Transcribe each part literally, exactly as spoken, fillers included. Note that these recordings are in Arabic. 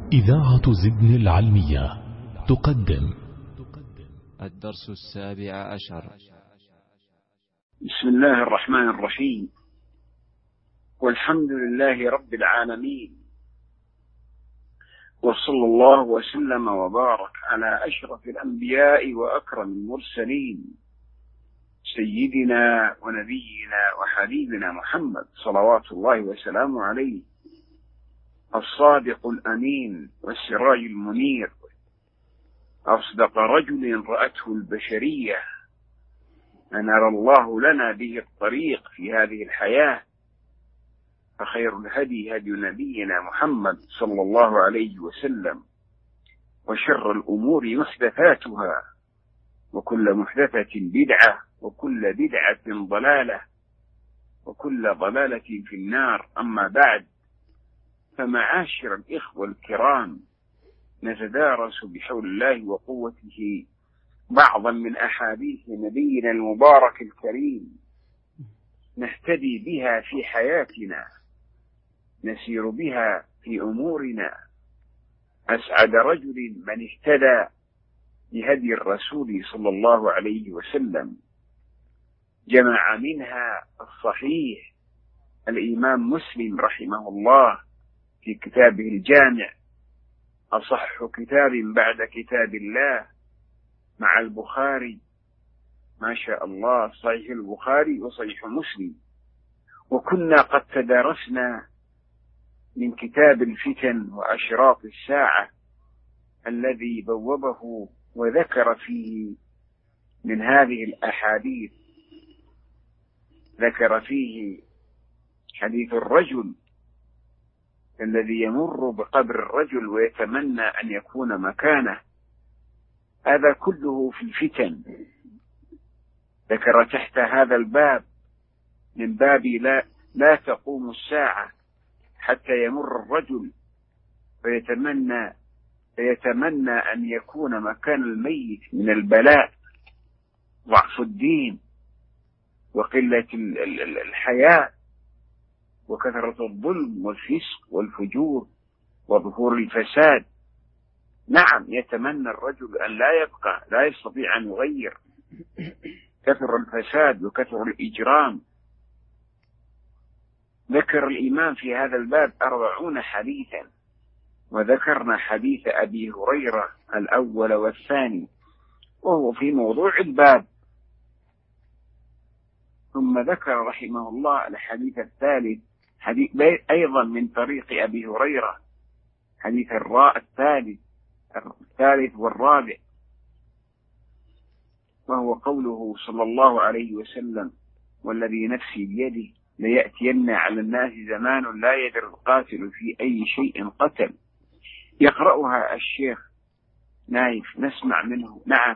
إذاعة زدن العلمية تقدم الدرس السابع عشر. بسم الله الرحمن الرحيم، والحمد لله رب العالمين، وصلى الله وسلم وبارك على أشرف الأنبياء وأكرم المرسلين سيدنا ونبينا وحبيبنا محمد صلوات الله وسلامه عليه، الصادق الأمين والسراج المنير، أصدق رجل رأته البشرية، أنار الله لنا به الطريق في هذه الحياة، فخير الهدي هدي نبينا محمد صلى الله عليه وسلم، وشر الأمور محدثاتها، وكل محدثة بدعة، وكل بدعة ضلالة، وكل ضلالة في النار. أما بعد، فمعاشر الإخوة الكرام، نتدارس بحول الله وقوته بعضا من أحاديث نبينا المبارك الكريم، نهتدي بها في حياتنا، نسير بها في أمورنا. أسعد رجل من اهتدى بهدي الرسول صلى الله عليه وسلم. جمع منها الصحيح الإمام مسلم رحمه الله في كتابه الجامع، أصح كتاب بعد كتاب الله مع البخاري، ما شاء الله، صحيح البخاري وصحيح مسلم. وكنا قد تدارسنا من كتاب الفتن وأشراط الساعة الذي بوبه وذكر فيه من هذه الأحاديث، ذكر فيه حديث الرجل الذي يمر بقبر الرجل ويتمنى أن يكون مكانه. هذا كله في الفتن. ذكر تحت هذا الباب من باب لا, لا تقوم الساعة حتى يمر الرجل ويتمنى فيتمنى أن يكون مكان الميت من البلاء، ضعف الدين، وقلة الحياة، وكثرة الظلم والفسق والفجور وظهور الفساد. نعم، يتمنى الرجل أن لا يبقى، لا يستطيع أن يغير. كثر الفساد وكثر الإجرام. ذكر الإمام في هذا الباب أربعون حديثا، وذكرنا حديث أبي هريرة الأول والثاني وهو في موضوع الباب، ثم ذكر رحمه الله الحديث الثالث، حديث أيضا من طريق أبي هريرة، حديث الراء الثالث الثالث والرابع، وهو قوله صلى الله عليه وسلم: والذي نفسي بيده ليأتين على الناس زمان لا يدري القاتل في أي شيء قتل. يقرأها الشيخ نايف، نسمع منه. نعم.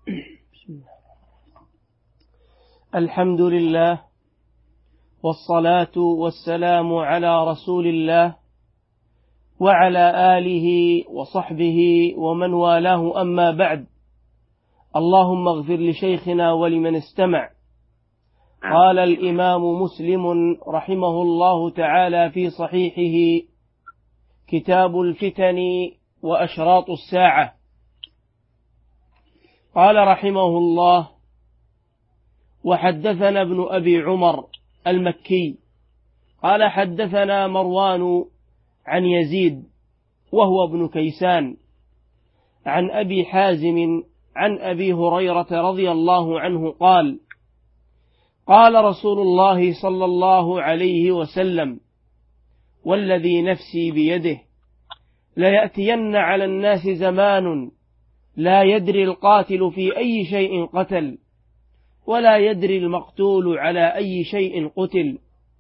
الحمد لله، والصلاة والسلام على رسول الله وعلى آله وصحبه ومن والاه، أما بعد. اللهم اغفر لشيخنا ولمن استمع. قال الإمام مسلم رحمه الله تعالى في صحيحه: كتاب الفتن وأشراط الساعة. قال رحمه الله: وحدثنا ابن أبي عمر المكي قال حدثنا مروان عن يزيد وهو ابن كيسان عن أبي حازم عن أبي هريرة رضي الله عنه قال: قال رسول الله صلى الله عليه وسلم: والذي نفسي بيده ليأتين على الناس زمان لا يدري القاتل في أي شيء قتل، ولا يدري المقتول على أي شيء قتل.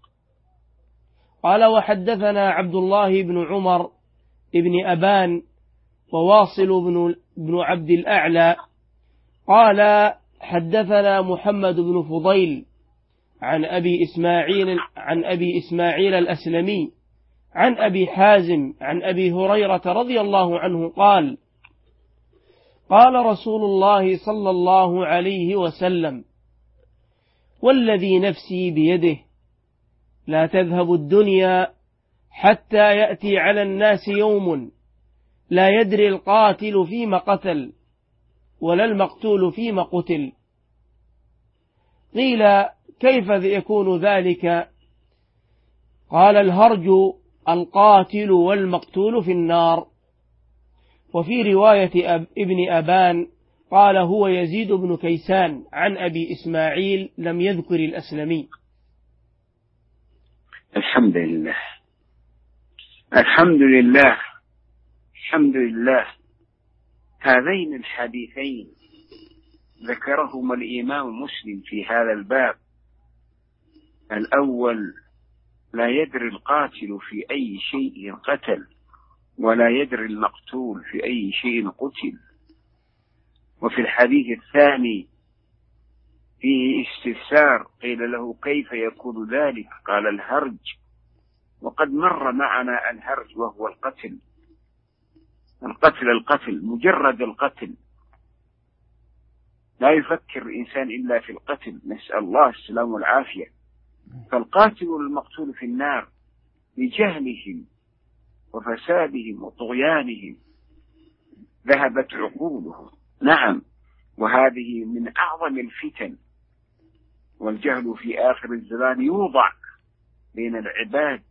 قال: وحدثنا عبد الله بن عمر بن أبان وواصل بن, بن عبد الأعلى قال: حدثنا محمد بن فضيل عن أبي إسماعيل عن أبي إسماعيل الأسلمي عن أبي حازم عن أبي هريرة رضي الله عنه قال: قال رسول الله صلى الله عليه وسلم: والذي نفسي بيده لا تذهب الدنيا حتى يأتي على الناس يوم لا يدري القاتل فيما قتل ولا المقتول فيما قتل. قيل كيف يكون ذلك؟ قال الهرج القاتل والمقتول في النار. وفي رواية أب ابن أبان قال هو يزيد بن كيسان عن أبي إسماعيل لم يذكر الأسلمي. الحمد لله الحمد لله الحمد لله. هذين الحديثين ذكرهما الإمام مسلم في هذا الباب. الأول لا يدري القاتل في أي شيء قتل ولا يدري المقتول في أي شيء قتل. وفي الحديث الثاني فيه استفسار، قيل له كيف يكون ذلك؟ قال الهرج. وقد مر معنا الهرج وهو القتل القتل القتل مجرد القتل، لا يفكر الإنسان إلا في القتل، نسأل الله السلام والعافية. فالقاتل والمقتول في النار بجهلهم وفسادهم وطغيانهم ذهبت عقولهم. نعم، وهذه من أعظم الفتن، والجهل في آخر الزمان يوضع بين العباد.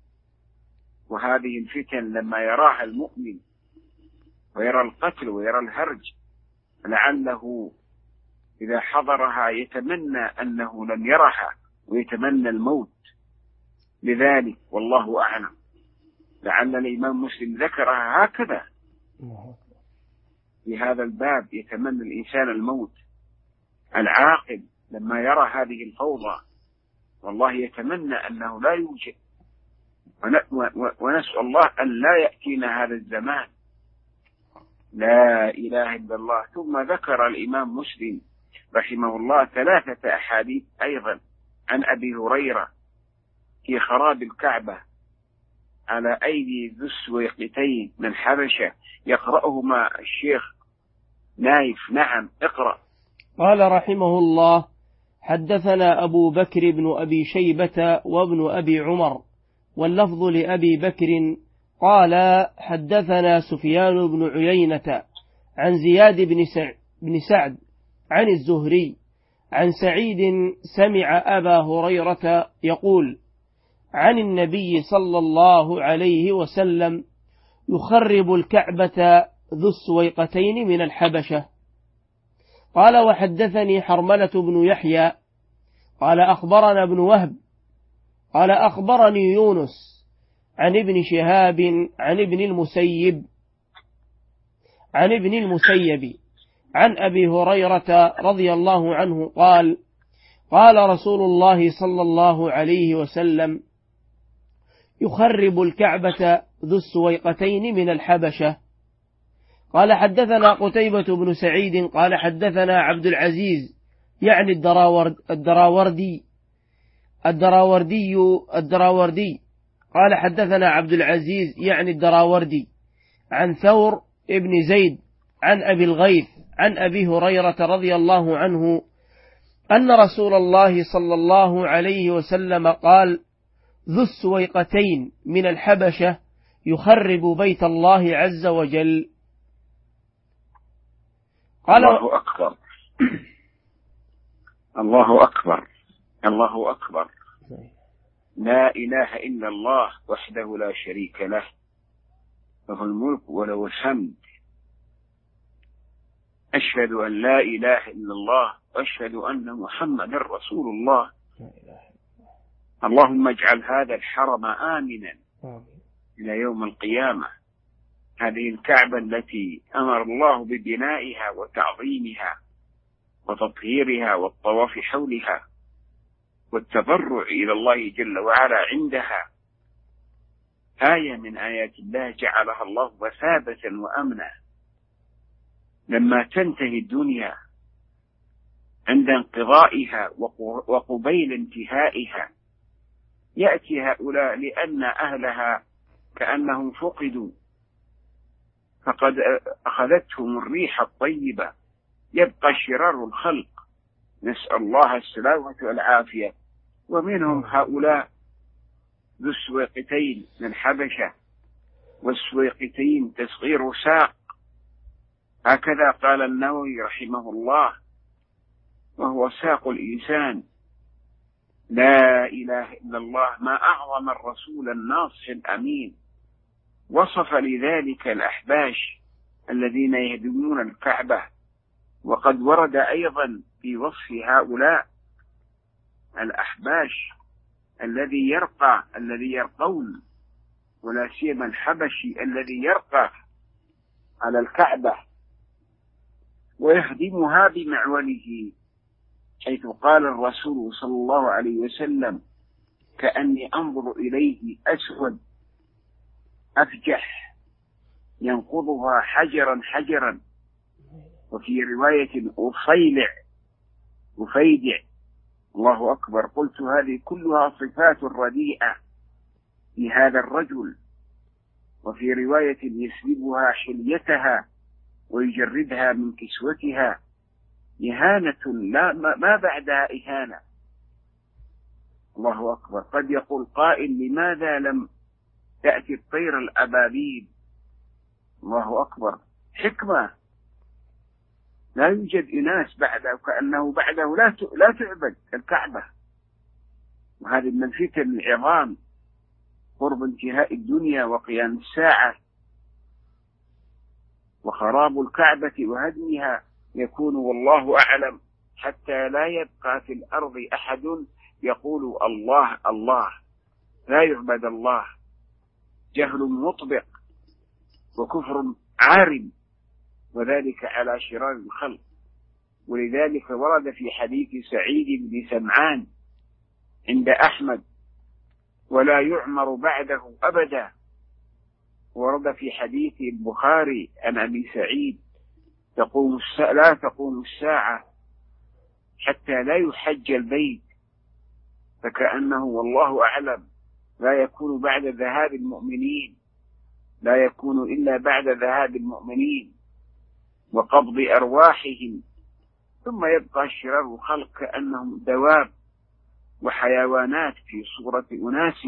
وهذه الفتن لما يراها المؤمن ويرى القتل ويرى الهرج لعله إذا حضرها يتمنى أنه لم يرها ويتمنى الموت. لذلك والله أعلم لعل الإمام مسلم ذكرها هكذا في هذا الباب، يتمنى الإنسان الموت. العاقل لما يرى هذه الفوضى والله يتمنى أنه لا يوجد، ونسأل الله أن لا يأتينا هذا الزمان. لا إله إلا الله. ثم ذكر الإمام مسلم رحمه الله ثلاثة أحاديث أيضا عن أبي هريرة في خراب الكعبة على أيدي ذو السويقتين من حبشة، يقرأهما الشيخ نايف. نعم، اقرأ. قال رحمه الله: حدثنا أبو بكر بن أبي شيبة وابن أبي عمر، واللفظ لأبي بكر قال: حدثنا سفيان بن عيينة عن زياد بن سعد عن الزهري عن سعيد سمع أبا هريرة يقول عن النبي صلى الله عليه وسلم: يخرب الكعبة ذو السويقتين من الحبشة. قال: وحدثني حرملة بن يحيى قال أخبرنا ابن وهب قال أخبرني يونس عن ابن شهاب عن ابن المسيب عن ابن المسيب عن أبي هريرة رضي الله عنه قال: قال رسول الله صلى الله عليه وسلم: يخرب الكعبة ذو السويقتين من الحبشة. قال: حدثنا قتيبة بن سعيد قال حدثنا عبد العزيز يعني الدراورد الدراوردي الدراوردي الدراوردي قال حدثنا عبد العزيز يعني الدراوردي عن ثور ابن زيد عن أبي الغيث عن أبي هريرة رضي الله عنه أن رسول الله صلى الله عليه وسلم قال: ذو السويقتين من الحبشة يخرب بيت الله عز وجل. قال: الله أكبر الله أكبر الله أكبر. لا إله إلا الله وحده لا شريك له، له الملك وله الحمد. أشهد أن لا إله إلا الله وأشهد أن محمدا رسول الله. اللهم اجعل هذا الحرم آمنا إلى يوم القيامة. هذه الكعبة التي أمر الله ببنائها وتعظيمها وتطهيرها والطواف حولها والتضرع إلى الله جل وعلا عندها، آية من آيات الله جعلها الله مثابة وأمنا. لما تنتهي الدنيا عند انقضائها وقبيل انتهائها يأتي هؤلاء لأن أهلها كأنهم فقدوا، فقد أخذتهم الريح الطيبة، يبقى شرار الخلق، نسأل الله السلامة والعافية. ومنهم هؤلاء ذو السويقتين من حبشة والسويقتين تصغير ساق. هكذا قال النووي رحمه الله، وهو ساق الإنسان. لا إله إلا الله، ما أعظم الرسول الناصح الأمين. وصف لذلك الأحباش الذين يهدمون الكعبة، وقد ورد أيضا في وصف هؤلاء الأحباش الذي يرقى الذي يرقون، ولا سيما الحبشي الذي يرقى على الكعبة ويهدمها بمعوله، حيث قال الرسول صلى الله عليه وسلم: كأني أنظر إليه أسود أفجح ينقضها حجرا حجرا. وفي رواية أفيلع أفيدع. الله أكبر. قلت هذه كلها صفات رديئة لهذا الرجل. وفي رواية يسلبها حليتها ويجردها من كسوتها. إهانة لا ما بعدها إهانة. الله أكبر. قد يقول قائل: لماذا لم تأتي الطير الأبابيل؟ الله أكبر. حكمة. لا يوجد إناس بعده، كأنه بعده لا لا تعبد الكعبة. وهذه من فتن العظام، قرب انتهاء الدنيا وقيام الساعة، وخراب الكعبة وهدمها يكون والله أعلم، حتى لا يبقى في الأرض أحد يقول الله الله، لا يعبد الله. جهل مطبق وكفر عارم، وذلك على شرار الخلق. ولذلك ورد في حديث سعيد بن سمعان عند أحمد: ولا يعمر بعده أبدا. ورد في حديث البخاري عن أبي سعيد: تقوم الساعة لا تقوم الساعة حتى لا يحج البيت. فكأنه والله أعلم لا يكون بعد ذهاب المؤمنين، لا يكون إلا بعد ذهاب المؤمنين وقبض أرواحهم، ثم يبقى شرار الخلق كأنهم دواب وحيوانات في صورة أناس،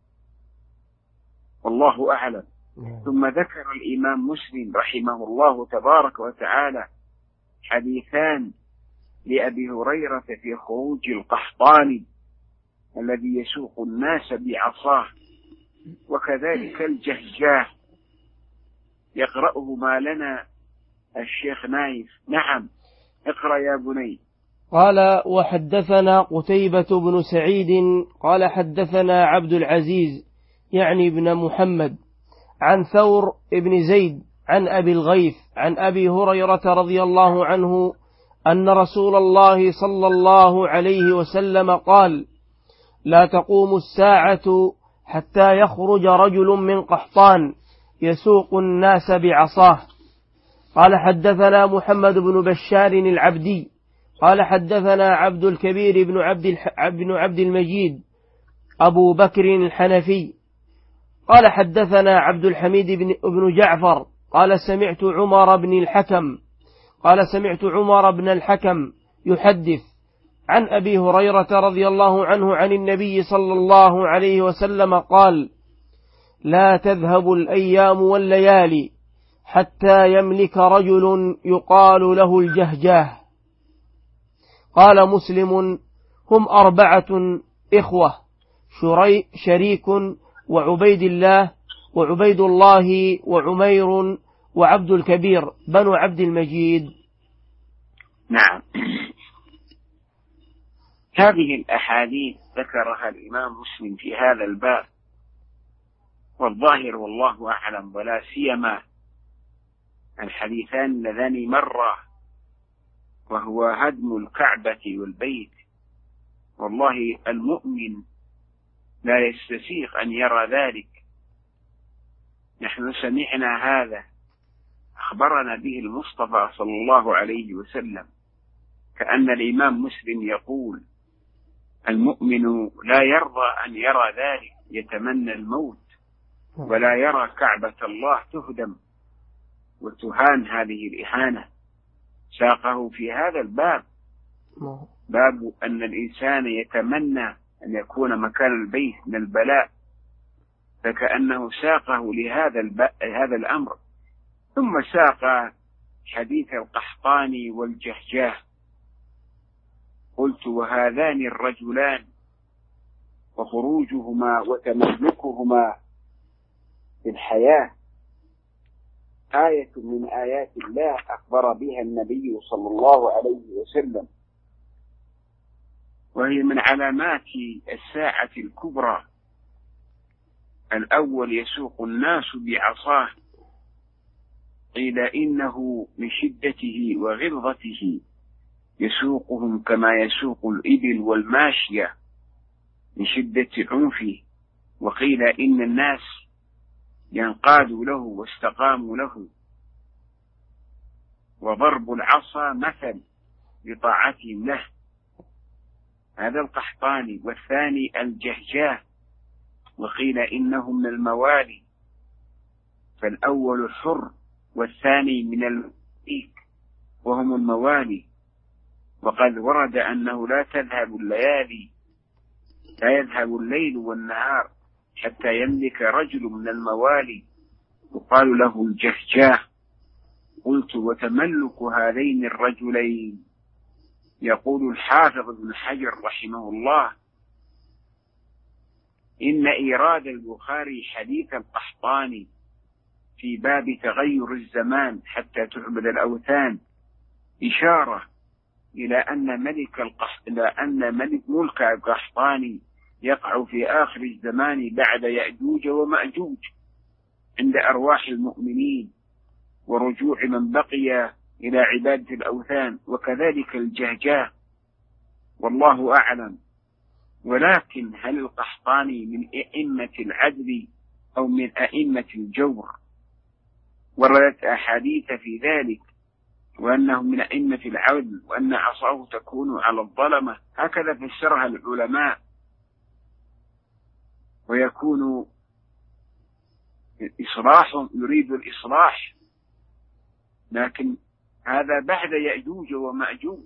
والله أعلم. ثم ذكر الإمام مسلم رحمه الله تبارك وتعالى حديثان لأبي هريرة في خروج القحطاني الذي يسوق الناس بعصاه، وكذلك الجهجاه يقرأهما لنا الشيخ نايف. نعم، اقرأ يا بني. قال: وحدثنا قتيبة بن سعيد قال حدثنا عبد العزيز يعني ابن محمد عن ثور ابن زيد عن أبي الغيث عن أبي هريرة رضي الله عنه أن رسول الله صلى الله عليه وسلم قال: لا تقوم الساعة حتى يخرج رجل من قحطان يسوق الناس بعصاه. قال: حدثنا محمد بن بشار العبدي قال حدثنا عبد الكبير بن عبد, الح... بن عبد المجيد أبو بكر الحنفي قال حدثنا عبد الحميد بن, بن جعفر قال سمعت عمر بن الحكم قال سمعت عمر بن الحكم يحدث عن أبي هريرة رضي الله عنه عن النبي صلى الله عليه وسلم قال: لا تذهب الأيام والليالي حتى يملك رجل يقال له الجهجاه. قال مسلم: هم أربعة إخوة: شري شريك وعبيد الله وعبيد الله وعمير وعبد الكبير بنو عبد المجيد. نعم، هذه الأحاديث ذكرها الإمام مسلم في هذا الباب، والظاهر والله أعلم ولا سيما الحديثان اللذان مرا، وهو هدم الكعبة والبيت. والله المؤمن لا يستسيغ أن يرى ذلك. نحن سمعنا هذا أخبرنا به المصطفى صلى الله عليه وسلم، كأن الإمام مسلم يقول: المؤمن لا يرضى أن يرى ذلك، يتمنى الموت ولا يرى كعبة الله تهدم وتهان هذه الإهانة. ساقه في هذا الباب، باب أن الإنسان يتمنى أن يكون مكان البيت من البلاء فكأنه ساقه لهذا الب... هذا الأمر. ثم ساق حديث القحطاني والجهجاه. قلت: وهذان الرجلان وخروجهما وتملكهما في الحياة آية من آيات الله أخبر بها النبي صلى الله عليه وسلم، وهي من علامات الساعة الكبرى. الأول يسوق الناس بعصاه، قيل إنه من شدته وغلظته يسوقهم كما يسوق الإبل والماشية من شدة عنفه، وقيل إن الناس ينقادوا له واستقاموا له. وضرب العصا مثل بطاعتهم له. هذا القحطاني. والثاني الجهجاه، وقيل إنه من الموالي، فالأول الحر والثاني من المليك وهم الموالي. وقد ورد أنه لا تذهب الليالي لا يذهب الليل والنهار حتى يملك رجل من الموالي يقال له الجهجاه. قلت: وتملك هذين الرجلين. يقول الحافظ ابن حجر رحمه الله: إن إيراد البخاري حديث القحطاني في باب تغير الزمان حتى تعبد الأوثان إشارة إلى أن ملك القحط إلى أن ملك ملك القحطاني يقع في آخر الزمان بعد يأجوج ومأجوج عند أرواح المؤمنين ورجوع من بقي إلى عبادة الأوثان، وكذلك الجهجاه، والله أعلم. ولكن هل القحطاني من أئمة العدل أو من أئمة الجور؟ وردت أحاديث في ذلك، وأنه من أئمة العدل، وأن عصاه تكون على الظلمة، هكذا فسرها العلماء. ويكون إصلاح، يريد الإصلاح، لكن هذا بعد يأجوج ومأجوج.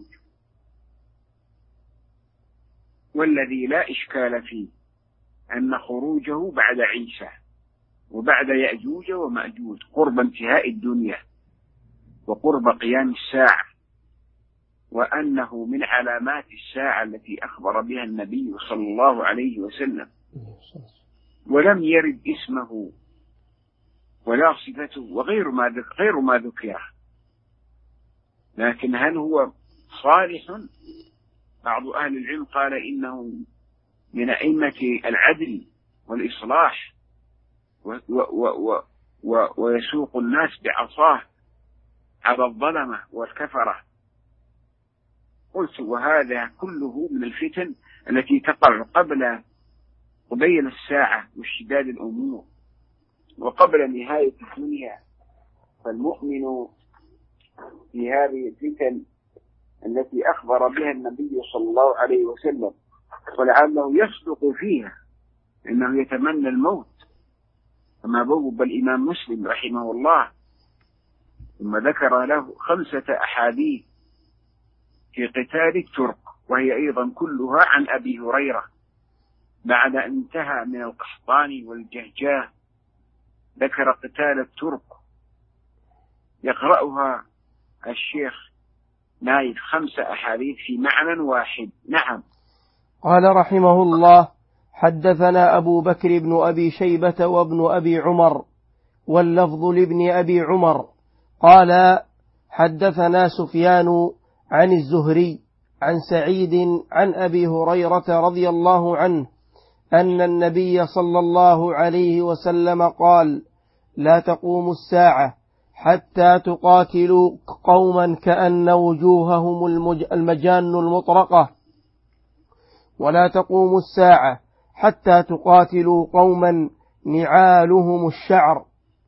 والذي لا إشكال فيه أن خروجه بعد عيسى وبعد يأجوج ومأجوج قرب انتهاء الدنيا وقرب قيام الساعة، وأنه من علامات الساعة التي أخبر بها النبي صلى الله عليه وسلم، ولم يرد اسمه ولا صفته وغير ما ذكر غير ما ذكر. لكن هل هو صالح؟ بعض أهل العلم قال إنه من أئمة العدل والإصلاح، و و و و ويسوق الناس بعصاه على الظلمة والكفرة. قلت: وهذا كله من الفتن التي تقع قبل قبيل الساعة واشتداد الأمور وقبل نهاية الدنيا. فالمؤمن في هذه الفتن التي أخبر بها النبي صلى الله عليه وسلم ولعله يصدق فيها إنه يتمنى الموت، كما بوب الإمام مسلم رحمه الله، ثم ذكر له خمسة أحاديث في قتال الترك، وهي أيضا كلها عن أبي هريرة، بعد أن انتهى من القحطاني والجهجاه ذكر قتال الترك يقرأها الشيخ نايف خمس أحاديث في معنى واحد. نعم. قال رحمه الله: حدثنا أبو بكر بن أبي شيبة وابن أبي عمر، واللفظ لابن أبي عمر قال: حدثنا سفيان عن الزهري عن سعيد عن أبي هريرة رضي الله عنه أن النبي صلى الله عليه وسلم قال: لا تقوم الساعة حتى تقاتلوا قوما كأن وجوههم المجان المطرقة، ولا تقوم الساعة حتى تقاتلوا قوما نعالهم الشعر.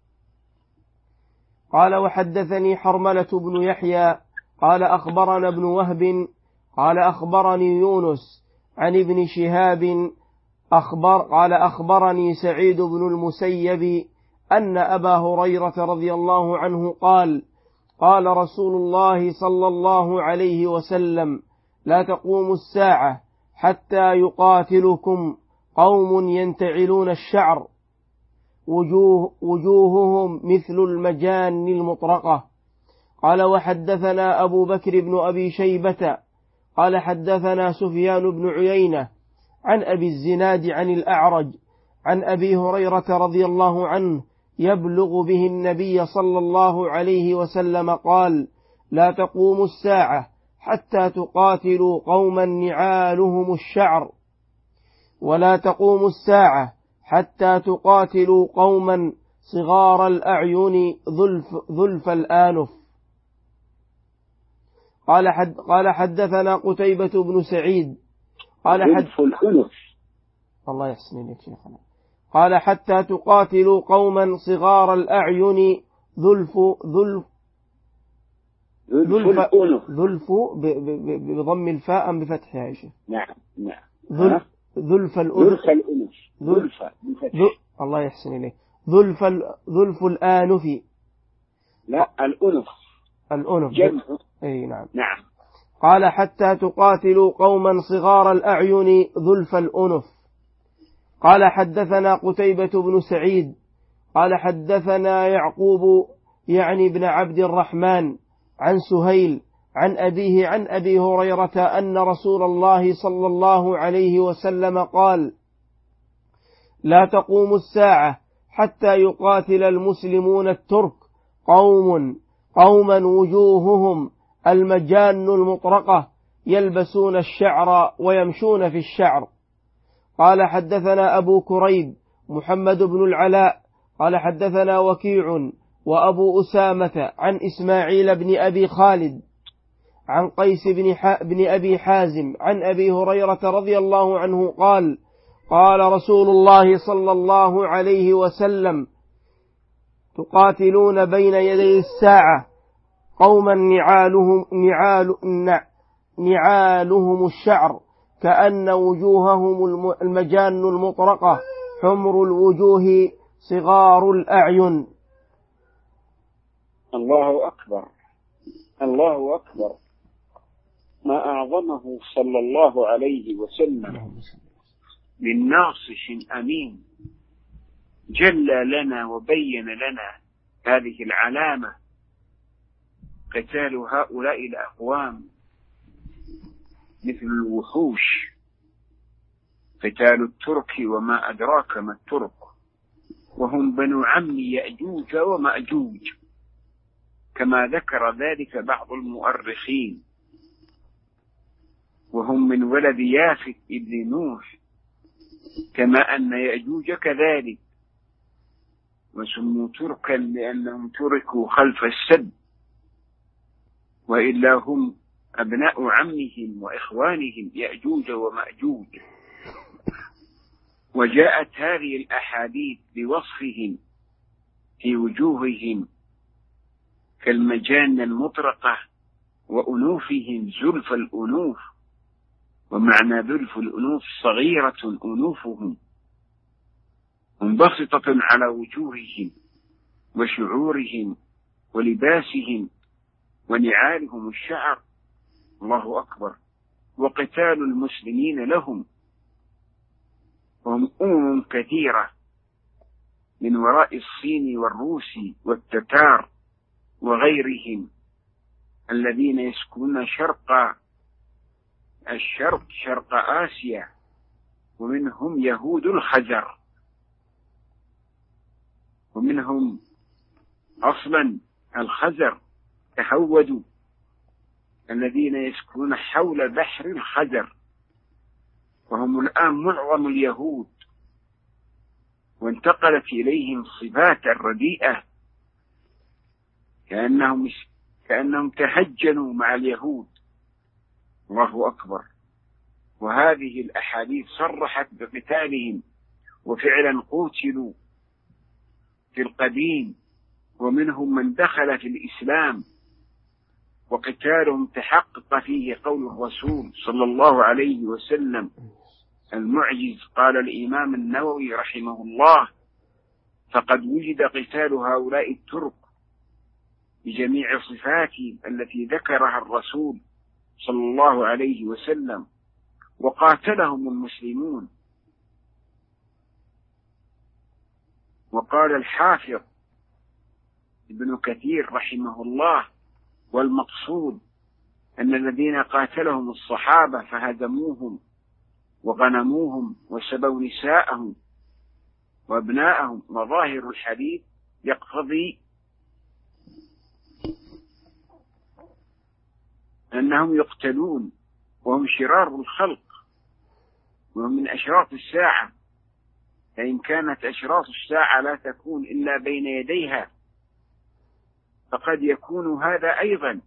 قال: وحدثني حرملة بن يحيى قال أخبرنا ابن وهب قال أخبرني يونس عن ابن شهاب أخبر قال أخبرني سعيد بن المسيب أن أبا هريرة رضي الله عنه قال: قال رسول الله صلى الله عليه وسلم: لا تقوم الساعة حتى يقاتلكم قوم ينتعلون الشعر وجوه وجوههم مثل المجان المطرقة. قال وحدثنا أبو بكر بن أبي شيبة قال حدثنا سفيان بن عيينة عن أبي الزناد عن الأعرج عن أبي هريرة رضي الله عنه يبلغ به النبي صلى الله عليه وسلم قال لا تقوم الساعة حتى تقاتلوا قوما نعالهم الشعر، ولا تقوم الساعة حتى تقاتلوا قوما صغار الأعين ذلف, ذلف الآنف. قال, حد قال حدثنا قتيبة بن سعيد قال حد الأنف الله يحسن إليك شيخنا. قال حتى تقاتلوا قوما صغار الأعين ذلف ذلف ذلف الأنف ذلف بضم الفاء أم بفتحها يا شيخ؟ نعم نعم ذلف ذلف الأنف الأنف ذلف الله يحسن إليك ذلف ذلف الآنف لا الأنف الأنف جمع أي نعم نعم. قال حتى تقاتلوا قوما صغار الأعين ذلف الأنف. قال حدثنا قتيبة بن سعيد قال حدثنا يعقوب يعني بن عبد الرحمن عن سهيل عن أبيه عن أبي هريرة أن رسول الله صلى الله عليه وسلم قال لا تقوم الساعة حتى يقاتل المسلمون الترك قوم قوما وجوههم المجان المطرقة يلبسون الشعر ويمشون في الشعر. قال حدثنا أبو كريب محمد بن العلاء قال حدثنا وكيع وأبو أسامة عن إسماعيل بن أبي خالد عن قيس بن, بن أبي حازم عن أبي هريرة رضي الله عنه قال قال رسول الله صلى الله عليه وسلم تقاتلون بين يدي الساعة قوما نعالهم, نعال نعالهم الشعر كأن وجوههم المجان المطرقة حمر الوجوه صغار الأعين. الله أكبر الله أكبر. ما أعظمه صلى الله عليه وسلم من ناصح أمين جل لنا وبين لنا هذه العلامة قتال هؤلاء الأقوام مثل الوحوش قتال الترك وما أدراك ما الترك وهم بنو عم يأجوج ومأجوج كما ذكر ذلك بعض المؤرخين، وهم من ولد يافث ابن نوح كما أن يأجوج كذلك، وسموا تركا لأنهم تركوا خلف السد، وإلا هم أبناء عمهم وإخوانهم يأجوج ومأجوج. وجاءت هذه الأحاديث بوصفهم في وجوههم كالمجان المطرقة وأنوفهم زلف الأنوف، ومعنى ذلف الأنوف صغيرة أنوفهم منبسطة على وجوههم وشعورهم ولباسهم ونعالهم الشعر. الله أكبر. وقتال المسلمين لهم، وهم أمم كثيرة من وراء الصين والروس والتتار وغيرهم الذين يسكنون شرق الشرق شرق آسيا، ومنهم يهود الخزر، ومنهم أصلا الخزر تهودوا الذين يسكنون حول بحر الخزر، وهم الآن معظم اليهود، وانتقلت إليهم صفات الرديئة كأنهم كأنهم تهجنوا مع اليهود. الله أكبر. وهذه الأحاديث صرحت بقتالهم، وفعلا قتلوا في القديم، ومنهم من دخل في الإسلام، وقتالهم تحقق فيه قول الرسول صلى الله عليه وسلم المعجز. قال الإمام النووي رحمه الله فقد وجد قتال هؤلاء الترك بجميع صفاتهم التي ذكرها الرسول صلى الله عليه وسلم، وقاتلهم المسلمون. وقال الحافظ ابن كثير رحمه الله: والمقصود أن الذين قاتلهم الصحابة فهزموهم وغنموهم وسبوا نساءهم وأبناءهم، وظاهر الحديث يقتضي أنهم يقتلون وهم شرار الخلق وهم من أشراط الساعة، فإن كانت أشراط الساعة لا تكون إلا بين يديها فقد يكون هذا أيضا،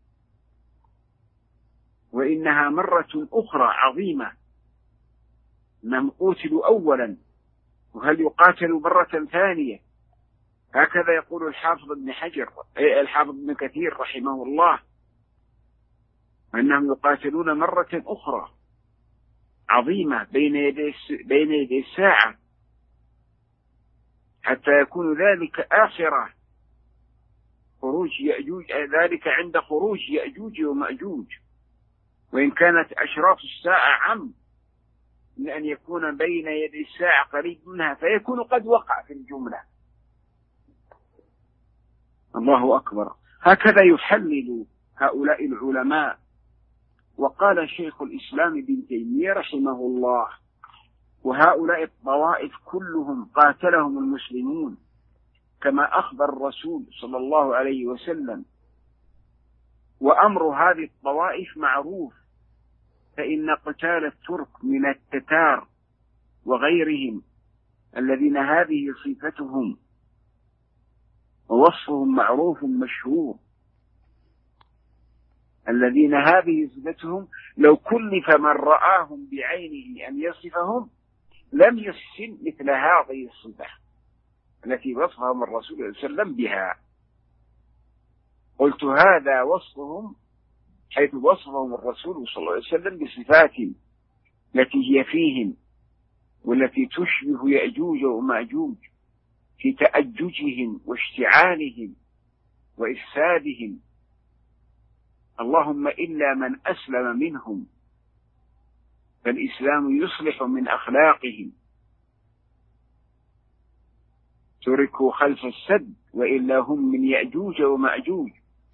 وإنها مرة أخرى عظيمة، أنهم قتلوا أولا وهل يقاتلوا مرة ثانية؟ هكذا يقول الحافظ ابن حجر الحافظ ابن كثير رحمه الله، أنهم يقاتلون مرة أخرى عظيمة بين يدي بين يدي الساعة، حتى يكون ذلك آخرة خروج يأجوج، ذلك عند خروج يأجوج ومأجوج، وإن كانت أشراط الساعة عم من أن يكون بين يدي الساعة قريب منها فيكون قد وقع في الجملة. الله أكبر. هكذا يحلل هؤلاء العلماء. وقال شيخ الإسلام ابن تيمية رحمه الله: وهؤلاء الطوائف كلهم قاتلهم المسلمون كما أخبر الرسول صلى الله عليه وسلم، وأمر هذه الطوائف معروف، فإن قتال الترك من التتار وغيرهم الذين هذه صفتهم ووصفهم معروف مشهور، الذين هذه صفتهم لو كلف من رآهم بعينه أن يصفهم لم يحسن مثل هذه الصفة التي وصفهم الرسول صلى الله عليه وسلم بها. قلت هذا وصفهم حيث وصفهم الرسول صلى الله عليه وسلم بصفات التي هي فيهم والتي تشبه يأجوج ومأجوج في تأججهم واشتعالهم وإفسادهم، اللهم إلا من أسلم منهم، فالإسلام يصلح من أخلاقهم، تركوا خلف السد وإلا هم من يأجوج ومأجوج،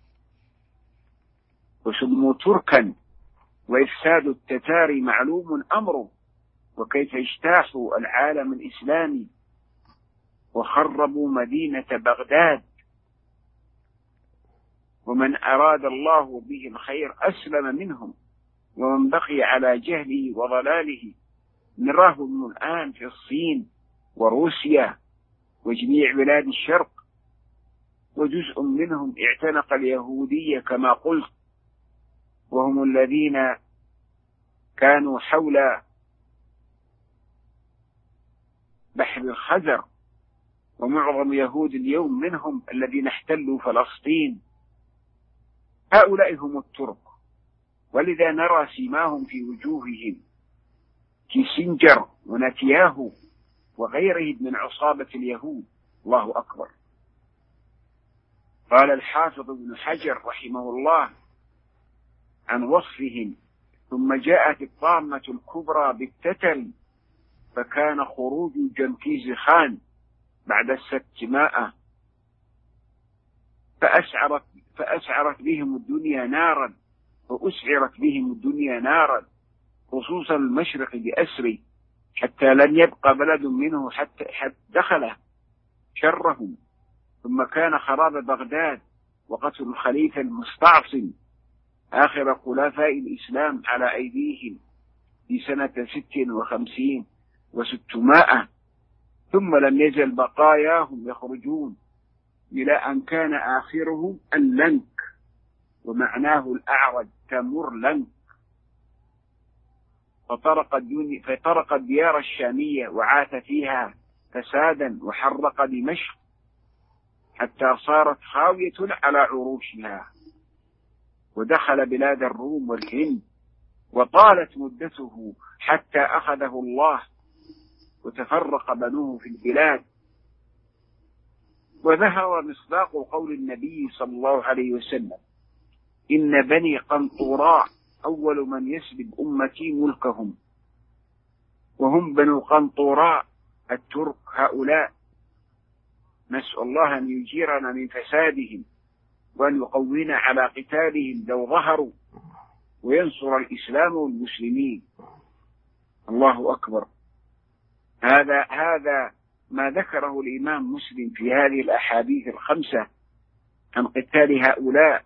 وسموا تركا، وإفساد التتار معلوم أمره، وكيف اجتاحوا العالم الإسلامي وخربوا مدينة بغداد، ومن أراد الله به الخير أسلم منهم، ومن بقي على جهله وضلاله نراهم الآن في الصين وروسيا وجميع بلاد الشرق، وجزء منهم اعتنق اليهودية كما قلت، وهم الذين كانوا حول بحر الخزر، ومعظم يهود اليوم منهم الذين احتلوا فلسطين. هؤلاء هم الترك، ولذا نرى سيماهم في وجوههم كيسنجر ونتياهو وغيره من عصابة اليهود. الله أكبر. قال الحافظ ابن حجر رحمه الله عن وصفهم: ثم جاءت الطامة الكبرى بالتتر، فكان خروج جنكيز خان بعد الستمائة، فأسعرت, فأسعرت بهم الدنيا نارا، وأسعرت بهم الدنيا نارا، خصوصا المشرق بأسري، حتى لن يبقى بلد منه حتى, حتى دخل شرهم. ثم كان خراب بغداد وقتل الخليفة المستعصم آخر خلفاء الإسلام على أيديهم في سنة ست وخمسين وستمائة، ثم لم يزل بقاياهم يخرجون إلى أن كان آخرهم اللنك، ومعناه الأعرج تمر لنك، فطرق الدنيا فطرق الديار الشامية وعاث فيها فسادا، وحرق دمشق حتى صارت خاوية على عروشها، ودخل بلاد الروم والهند، وطالت مدته حتى أخذه الله، وتفرق بنوه في البلاد. وظهر مصداق قول النبي صلى الله عليه وسلم: إن بني قنطوراء أول من يسلب أمتي ملكهم. وهم بنو قنطوراء الترك هؤلاء نسأل الله أن يجيرنا من فسادهم وأن يقوينا على قتالهم لو ظهروا وينصر الإسلام والمسلمين. الله أكبر. هذا هذا ما ذكره الإمام مسلم في هذه الأحاديث الخمسة عن قتال هؤلاء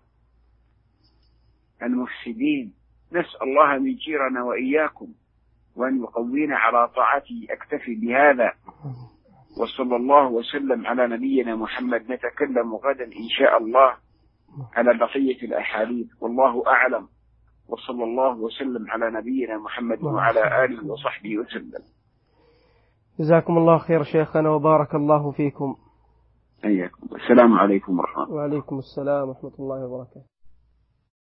المفسدين. نسأل الله أن يجيرنا وإياكم وأن يقوينا على طاعته. أكتفي بهذا، وصلى الله وسلم على نبينا محمد. نتكلم غدا إن شاء الله على بقية الأحاديث، والله أعلم، وصلى الله وسلم على نبينا محمد وعلى آله وصحبه وسلم. جزاكم الله خير شيخنا وبارك الله فيكم. أياكم. السلام عليكم ورحمة الله. وعليكم السلام ورحمة الله وبركاته.